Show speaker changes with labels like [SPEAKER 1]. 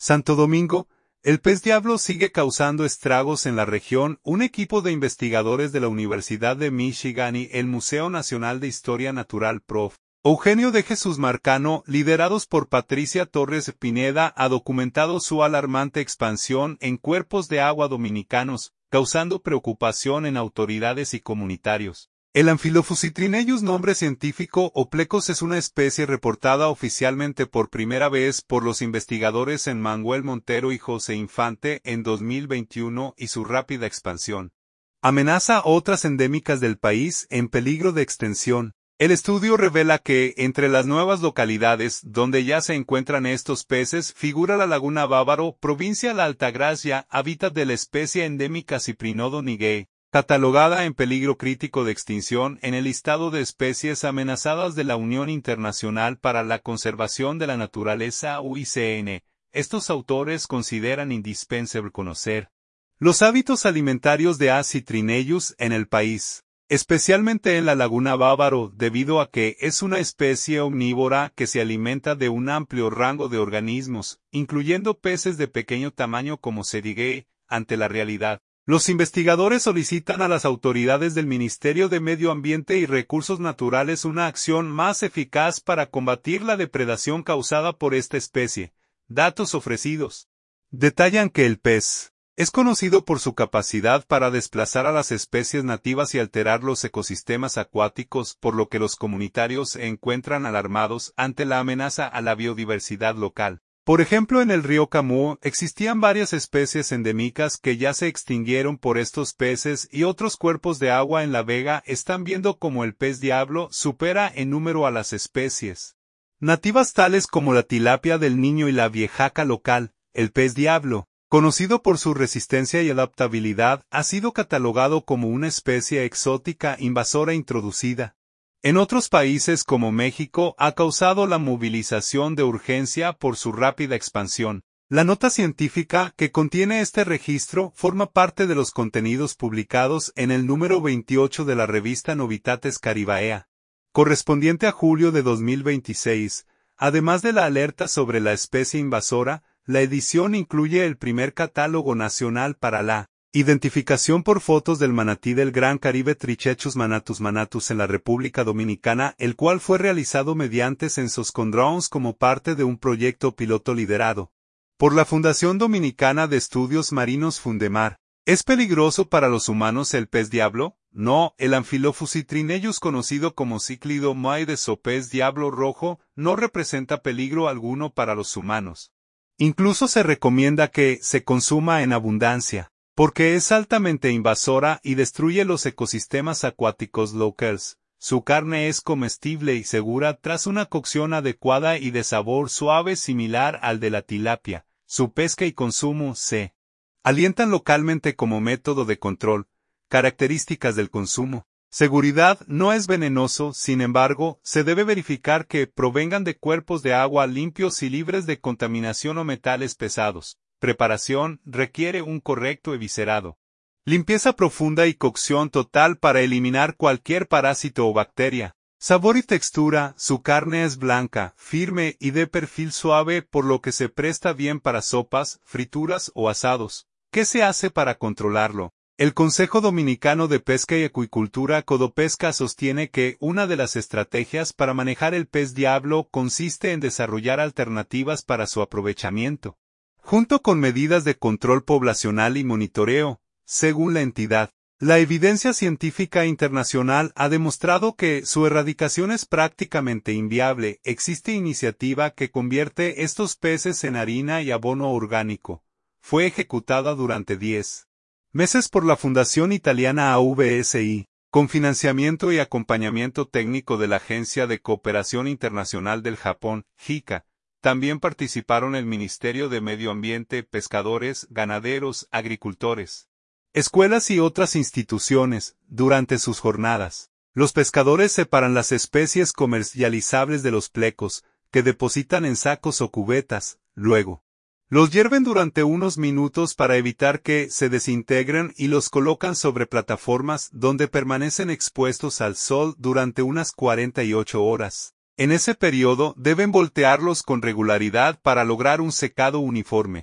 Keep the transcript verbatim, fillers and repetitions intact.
[SPEAKER 1] Santo Domingo, el pez diablo sigue causando estragos en la región. Un equipo de investigadores de la Universidad de Michigan y el Museo Nacional de Historia Natural Prof. Eugenio de Jesús Marcano, liderados por Patricia Torres Pineda, ha documentado su alarmante expansión en cuerpos de agua dominicanos, causando preocupación en autoridades y comunitarios. El Amphilophus citrinellus, nombre científico o plecos, es una especie reportada oficialmente por primera vez por los investigadores en Manuel Montero y José Infante en dos mil veintiuno y su rápida expansión amenaza a otras endémicas del país en peligro de extinción. El estudio revela que, entre las nuevas localidades donde ya se encuentran estos peces, figura la Laguna Bávaro, provincia La Altagracia, hábitat de la especie endémica Cyprinodo nigae, catalogada en peligro crítico de extinción en el listado de especies amenazadas de la Unión Internacional para la Conservación de la Naturaleza U I C N. Estos autores consideran indispensable conocer los hábitos alimentarios de A. citrinellus en el país, especialmente en la Laguna Bávaro, debido a que es una especie omnívora que se alimenta de un amplio rango de organismos, incluyendo peces de pequeño tamaño como Cerigüe. Ante la realidad, los investigadores solicitan a las autoridades del Ministerio de Medio Ambiente y Recursos Naturales una acción más eficaz para combatir la depredación causada por esta especie. Datos ofrecidos detallan que el pez es conocido por su capacidad para desplazar a las especies nativas y alterar los ecosistemas acuáticos, por lo que los comunitarios se encuentran alarmados ante la amenaza a la biodiversidad local. Por ejemplo, en el río Camuo existían varias especies endémicas que ya se extinguieron por estos peces, y otros cuerpos de agua en La Vega están viendo como el pez diablo supera en número a las especies nativas tales como la tilapia del Niño y la viejaca local. El pez diablo, conocido por su resistencia y adaptabilidad, ha sido catalogado como una especie exótica invasora introducida en otros países como México, ha causado la movilización de urgencia por su rápida expansión. La nota científica que contiene este registro forma parte de los contenidos publicados en el número veintiocho de la revista Novitates Caribaea, correspondiente a julio de dos mil veintiséis. Además de la alerta sobre la especie invasora, la edición incluye el primer catálogo nacional para la identificación por fotos del manatí del Gran Caribe Trichechus manatus manatus en la República Dominicana, el cual fue realizado mediante censos con drones como parte de un proyecto piloto liderado por la Fundación Dominicana de Estudios Marinos Fundemar. ¿Es peligroso para los humanos el pez diablo? No, el Amphilophus citrinellus, conocido como Cíclido moides o pez diablo rojo, no representa peligro alguno para los humanos. Incluso se recomienda que se consuma en abundancia, porque es altamente invasora y destruye los ecosistemas acuáticos locales. Su carne es comestible y segura tras una cocción adecuada y de sabor suave similar al de la tilapia. Su pesca y consumo se alientan localmente como método de control. Características del consumo. Seguridad: no es venenoso, sin embargo, se debe verificar que provengan de cuerpos de agua limpios y libres de contaminación o metales pesados. Preparación: requiere un correcto eviscerado, limpieza profunda y cocción total para eliminar cualquier parásito o bacteria. Sabor y textura: su carne es blanca, firme y de perfil suave, por lo que se presta bien para sopas, frituras o asados. ¿Qué se hace para controlarlo? El Consejo Dominicano de Pesca y Acuicultura Codopesca sostiene que una de las estrategias para manejar el pez diablo consiste en desarrollar alternativas para su aprovechamiento, junto con medidas de control poblacional y monitoreo. Según la entidad, la evidencia científica internacional ha demostrado que su erradicación es prácticamente inviable. Existe iniciativa que convierte estos peces en harina y abono orgánico. Fue ejecutada durante diez meses por la Fundación Italiana A V S I, con financiamiento y acompañamiento técnico de la Agencia de Cooperación Internacional del Japón, J I C A. También participaron el Ministerio de Medio Ambiente, pescadores, ganaderos, agricultores, escuelas y otras instituciones. Durante sus jornadas, los pescadores separan las especies comercializables de los plecos, que depositan en sacos o cubetas. Luego los hierven durante unos minutos para evitar que se desintegren y los colocan sobre plataformas donde permanecen expuestos al sol durante unas cuarenta y ocho horas. En ese periodo deben voltearlos con regularidad para lograr un secado uniforme.